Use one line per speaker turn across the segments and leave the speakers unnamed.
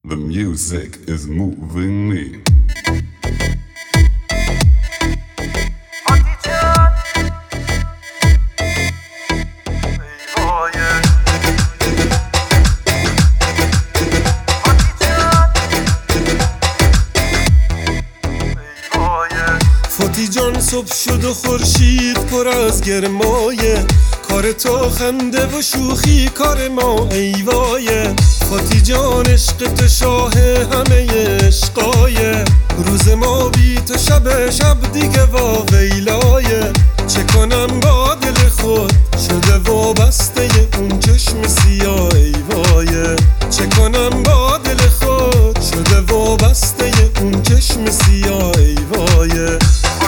The music is moving me.
فاتی جان صبح شد و خورشید پر از گرمایه، کار تو خنده و شوخی کار ما ای وایه. فاتی جان عشق تو شاه همه عشقایه، روز ما بی تو شب دیگه واویلایه. چه کنم با دل خود شده وابسته اون چشم سیاه ای وایه. چه کنم با دل خود شده وابسته اون چشم سیاه ای وایه.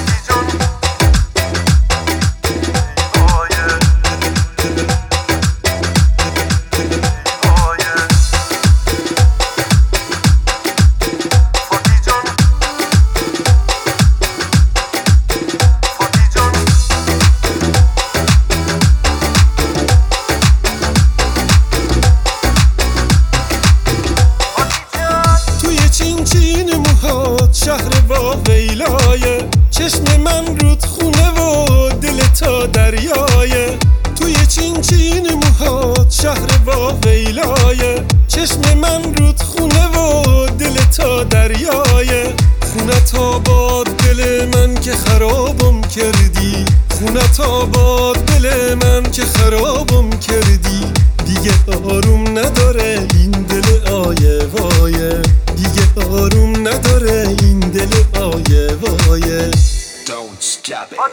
چین موهات شهر واویلایه، چشم من رود خونه و دل تا دریایه. توی چین موهات شهر واویلایه، چشم من رود خونه و دل تا دریایه. خونت آباد دل من که خرابم کردی، خونت آباد دل من که خرابم کردی. دیگه آروم نداره این دل آیه وایه، دیگه آروم نداره این دل آیه وایه.
Don't stop it.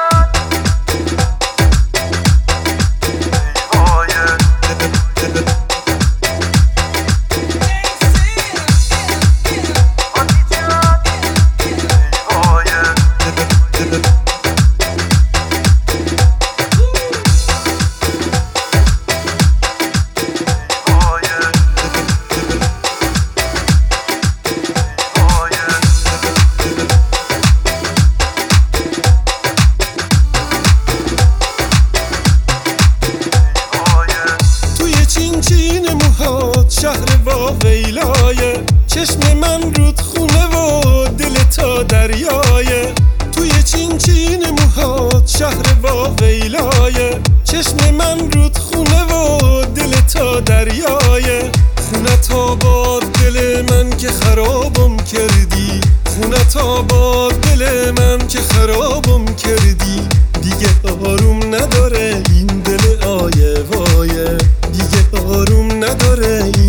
چین موهات شهر واویلایه، چشم من رود خونه و دل تا دریایه. توی چین موهات شهر واویلایه، چشم من رود خونه و دل تا دریایه. خونت آباد دل من که خرابم کردی، خونت آباد دل من که خرابم کردی. دیگه آروم نداره این دل آیه وایه، دیگه آروم نداره